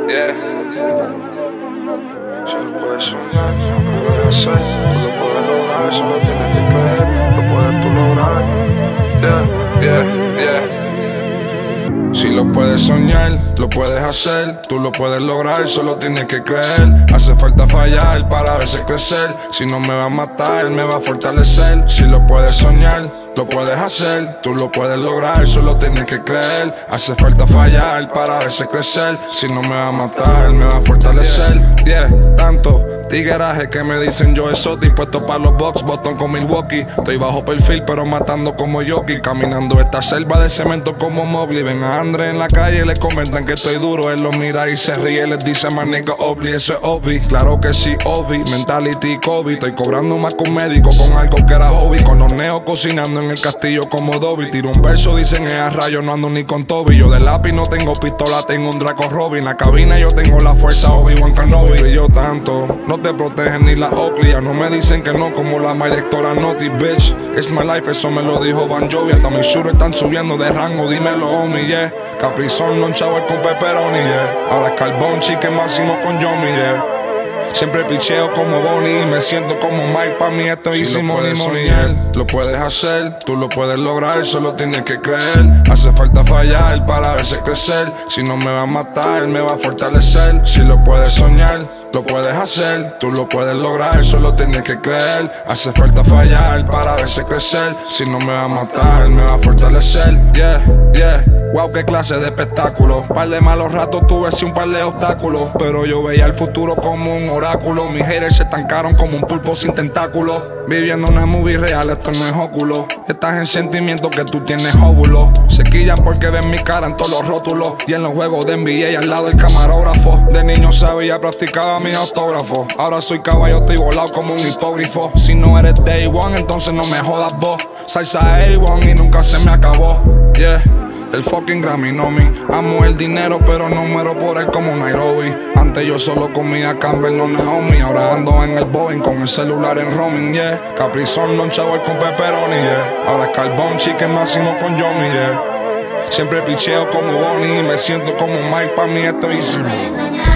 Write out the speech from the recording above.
Yeah. Si lo puedes soñar, lo puedes hacer, tú lo puedes lograr, solo tienes que creer, lo puedes tú lograr. Yeah. Si lo puedes soñar, lo puedes hacer, tú lo puedes lograr, solo tienes que creer. Hace falta fallar para verse crecer. Si no me va a matar, me va a fortalecer. Si lo puedes soñar, lo puedes hacer, tú lo puedes lograr, solo tienes que creer. Hace falta fallar para verse crecer. Si no me va a matar, me va a fortalecer. Tanto tigueraje que me dicen yo exotic, puesto para los box, botón con Milwaukee. Estoy bajo perfil pero matando como Yoki, caminando esta selva de cemento como Mowgli. Ven a André en la calle, le comentan que estoy duro, él lo mira y se ríe, les dice my nigga Obli, eso es obvi. Claro que sí, obvi, mentality Kobe. Estoy cobrando más que un médico con algo que era hobby. Con los neos cocinando en el castillo como Dobby. Tiro un verso, dicen es a rayo, no ando ni con Toby. Yo de lápiz no tengo pistola, tengo un Draco Robin. En la cabina yo tengo la fuerza Obi-Wan Kenobi. Brillo tanto, no te protegen ni la Oakley. Ya no me dicen que no como la my directora Naughty, bitch. It's my life, eso me lo dijo Bon Jovi. Hasta mis shooters están subiendo de rango, dímelo homie, yeah. Caprizón, lonchado con pepperoni, yeah. Ahora es carbón, chicken máximo con Yomi, yeah. Siempre picheo como Bonnie, me siento como Mike, pa' mí esto es easy money, money, yeah. Lo puedes hacer, tú lo puedes lograr, solo tienes que creer. Hace falta fallar para verse crecer. Si no me va a matar, me va a fortalecer. Si lo puedes soñar, lo puedes hacer, tú lo puedes lograr, solo tienes que creer. Hace falta fallar para verse crecer. Si no me va a matar, me va a fortalecer. Yeah. Wow, qué clase de espectáculo. Par de malos ratos tuve sí un par de obstáculos, pero yo veía el futuro como un oráculo. Mis haters se estancaron como un pulpo sin tentáculos. Viviendo una movie real, esto no es óculo. Estás en sentimientos que tú tienes óvulos. Se quillan porque ven mi cara en todos los rótulos. Y en los juegos de NBA al lado del camarógrafo. De niño sabía, practicaba mis autógrafos. Ahora soy caballo, estoy volado como un hipógrafo. Si no eres Day One, entonces no me jodas vos. Salsa A1 y nunca se me acabó. Yeah. El fucking Grammy no me. Amo el dinero pero no muero por él como Nairobi. Antes yo solo comía Campbell, no Naomi. Ahora ando en el Boeing con el celular en roaming, yeah. Caprizón, lonchado con pepperoni, yeah. Ahora es carbón, chicken máximo con Yomi, yeah. Siempre picheo como Bonnie, me siento como Mike, pa' mí esto es easy.